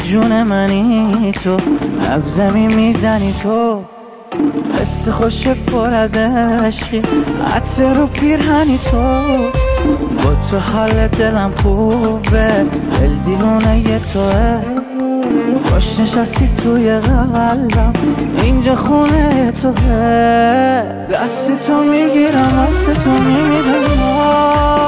جون منی تو، از زمین میزنی تو، حس خوش پر از عشقی، عطر رو پیرهنی تو، با تو حال دلم خوبه، دل دیوونه ی توه، خوش نشستی توی قلبم، اینجا خونه توه، دست تو میگیرم دست تو میمیرم.